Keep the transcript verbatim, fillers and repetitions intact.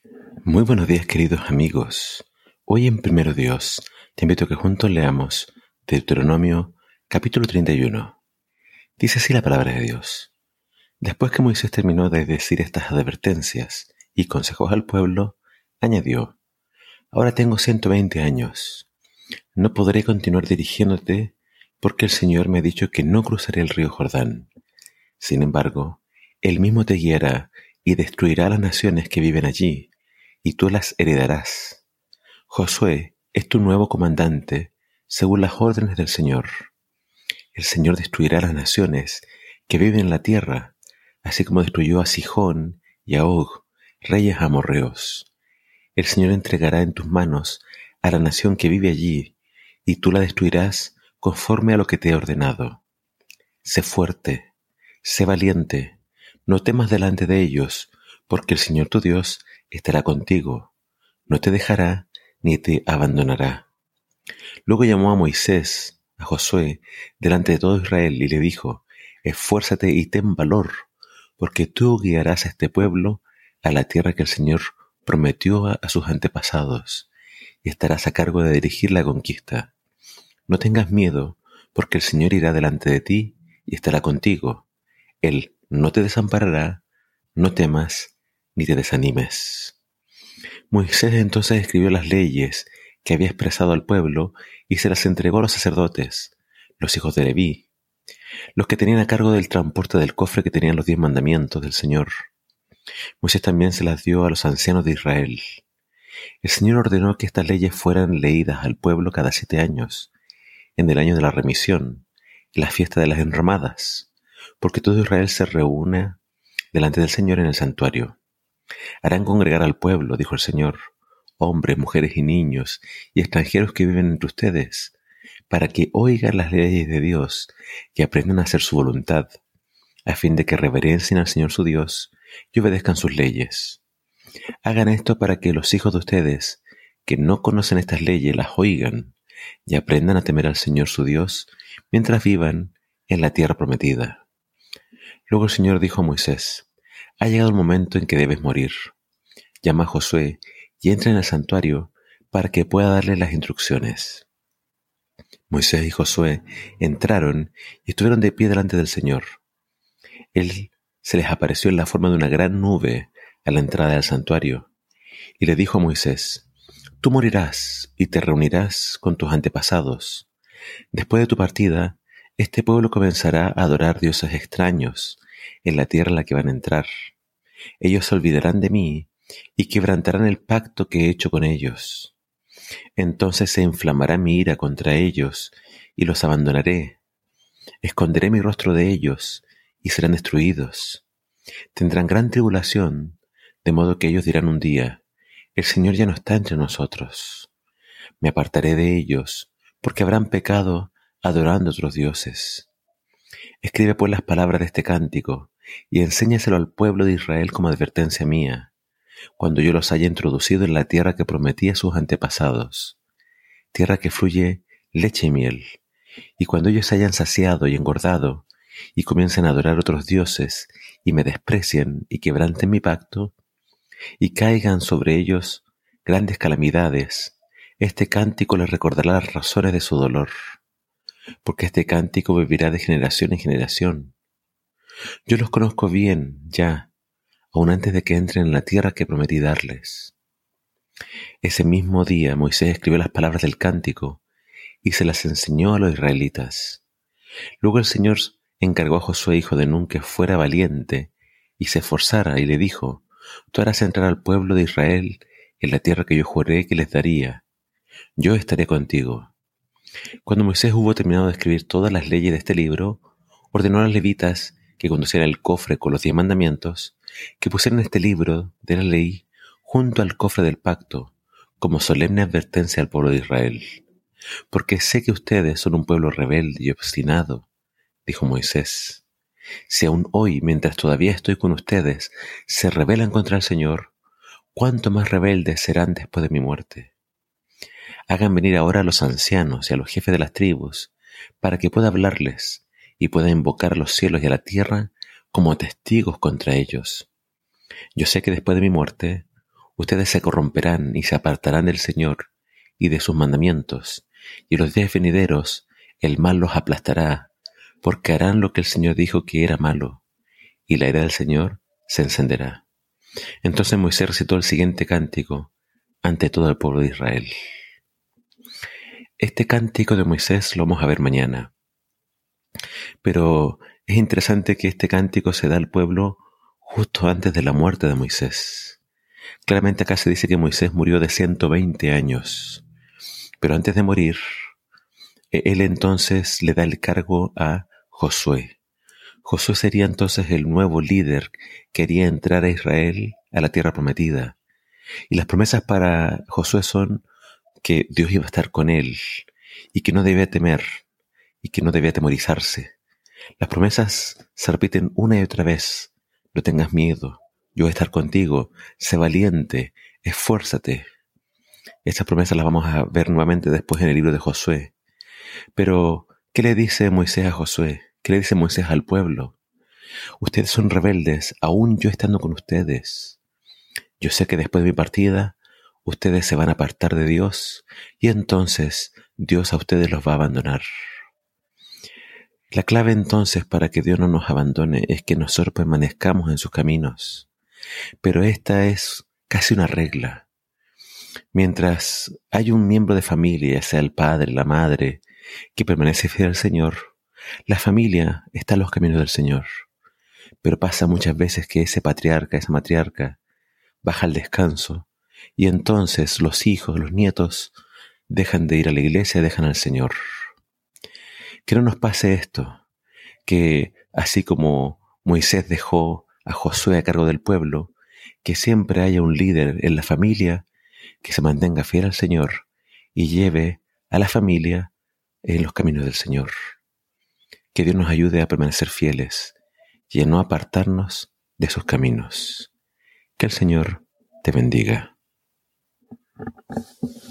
Muy buenos días, queridos amigos. Hoy en Primero Dios te invito a que juntos leamos Deuteronomio capítulo treinta y uno. Dice así la palabra de Dios. Después que Moisés terminó de decir estas advertencias y consejos al pueblo, añadió: Ahora tengo ciento veinte años. No podré continuar dirigiéndote porque el Señor me ha dicho que no cruzaré el río Jordán. Sin embargo, Él mismo te guiará y destruirá las naciones que viven allí, y tú las heredarás. Josué es tu nuevo comandante, según las órdenes del Señor. El Señor destruirá las naciones que viven en la tierra, así como destruyó a Sihón y a Og, reyes amorreos. El Señor entregará en tus manos a la nación que vive allí, y tú la destruirás conforme a lo que te he ordenado. Sé fuerte, sé valiente, no temas delante de ellos, porque el Señor tu Dios estará contigo, no te dejará ni te abandonará. Luego llamó a Moisés, a Josué, delante de todo Israel y le dijo: Esfuérzate y ten valor, porque tú guiarás a este pueblo a la tierra que el Señor prometió a, a sus antepasados, y estarás a cargo de dirigir la conquista. No tengas miedo, porque el Señor irá delante de ti y estará contigo. Él no te desamparará, no temas ni te desanimes. Moisés entonces escribió las leyes que había expresado al pueblo y se las entregó a los sacerdotes, los hijos de Leví, los que tenían a cargo del transporte del cofre que tenían los diez mandamientos del Señor. Moisés también se las dio a los ancianos de Israel. El Señor ordenó que estas leyes fueran leídas al pueblo cada siete años, en el año de la remisión, en la fiesta de las enramadas, porque todo Israel se reúne delante del Señor en el santuario. Harán congregar al pueblo, dijo el Señor, hombres, mujeres y niños, y extranjeros que viven entre ustedes, para que oigan las leyes de Dios y aprendan a hacer su voluntad, a fin de que reverencien al Señor su Dios y obedezcan sus leyes. Hagan esto para que los hijos de ustedes, que no conocen estas leyes, las oigan y aprendan a temer al Señor su Dios mientras vivan en la tierra prometida. Luego el Señor dijo a Moisés: Ha llegado el momento en que debes morir. Llama a Josué y entra en el santuario para que pueda darle las instrucciones. Moisés y Josué entraron y estuvieron de pie delante del Señor. Él se les apareció en la forma de una gran nube a la entrada del santuario y le dijo a Moisés: Tú morirás y te reunirás con tus antepasados. Después de tu partida, este pueblo comenzará a adorar dioses extraños en la tierra en la que van a entrar. Ellos se olvidarán de mí y quebrantarán el pacto que he hecho con ellos. Entonces se inflamará mi ira contra ellos y los abandonaré. Esconderé mi rostro de ellos y serán destruidos. Tendrán gran tribulación, de modo que ellos dirán un día: El Señor ya no está entre nosotros. Me apartaré de ellos, porque habrán pecado adorando a otros dioses. Escribe pues las palabras de este cántico y enséñaselo al pueblo de Israel como advertencia mía, cuando yo los haya introducido en la tierra que prometí a sus antepasados, tierra que fluye leche y miel, y cuando ellos se hayan saciado y engordado y comiencen a adorar otros dioses y me desprecien y quebranten mi pacto y caigan sobre ellos grandes calamidades, este cántico les recordará las razones de su dolor, porque este cántico vivirá de generación en generación. Yo los conozco bien ya, aun antes de que entren en la tierra que prometí darles. Ese mismo día Moisés escribió las palabras del cántico y se las enseñó a los israelitas. Luego el Señor encargó a Josué hijo de Nun que fuera valiente y se esforzara, y le dijo: Tú harás entrar al pueblo de Israel en la tierra que yo juré que les daría. Yo estaré contigo. Cuando Moisés hubo terminado de escribir todas las leyes de este libro, ordenó a los levitas que conducieran el cofre con los diez mandamientos, que pusieran este libro de la ley junto al cofre del pacto, como solemne advertencia al pueblo de Israel. Porque sé que ustedes son un pueblo rebelde y obstinado, dijo Moisés. Si aún hoy, mientras todavía estoy con ustedes, se rebelan contra el Señor, ¿cuánto más rebeldes serán después de mi muerte? Hagan venir ahora a los ancianos y a los jefes de las tribus, para que pueda hablarles y pueda invocar a los cielos y a la tierra como testigos contra ellos. Yo sé que después de mi muerte, Ustedes se corromperán y se apartarán del Señor y de sus mandamientos, y en los días venideros el mal los aplastará, porque harán lo que el Señor dijo que era malo, y la ira del Señor se encenderá. Entonces Moisés recitó el siguiente cántico ante todo el pueblo de Israel. Este cántico de Moisés lo vamos a ver mañana, pero es interesante que este cántico se da al pueblo justo antes de la muerte de Moisés. Claramente acá se dice que Moisés murió de ciento veinte años, pero antes de morir, él entonces le da el cargo a Josué. Josué sería entonces el nuevo líder que quería entrar a Israel a la tierra prometida. Y las promesas para Josué son que Dios iba a estar con él y que no debía temer y que no debía atemorizarse. Las promesas se repiten una y otra vez. No tengas miedo, yo voy a estar contigo, sé valiente, esfuérzate. Estas promesas las vamos a ver nuevamente después en el libro de Josué. Pero, ¿qué le dice Moisés a Josué? ¿Qué le dice Moisés al pueblo? Ustedes son rebeldes, aún yo estando con ustedes. Yo sé que después de mi partida, ustedes se van a apartar de Dios y entonces Dios a ustedes los va a abandonar. La clave entonces para que Dios no nos abandone es que nosotros permanezcamos en sus caminos. Pero esta es casi una regla. Mientras hay un miembro de familia, ya sea el padre, la madre, que permanece fiel al Señor, la familia está en los caminos del Señor. Pero pasa muchas veces que ese patriarca, esa matriarca, baja al descanso y entonces los hijos, los nietos, dejan de ir a la iglesia, dejan al Señor. Que no nos pase esto, que así como Moisés dejó a Josué a cargo del pueblo, que siempre haya un líder en la familia que se mantenga fiel al Señor y lleve a la familia en los caminos del Señor. Que Dios nos ayude a permanecer fieles y a no apartarnos de sus caminos. Que el Señor te bendiga.